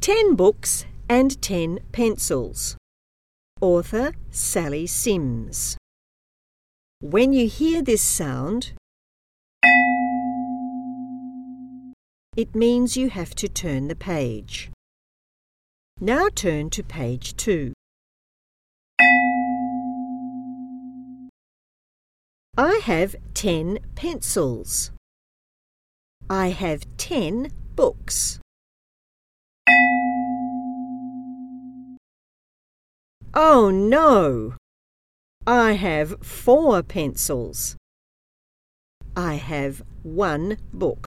10 books and 10 pencils. Author Sally Sims. When you hear this sound, it means you have to turn the page. Now turn to page 2. I have 10 pencils. I have 10 books. Oh no! I have 4 pencils. I have 1 book.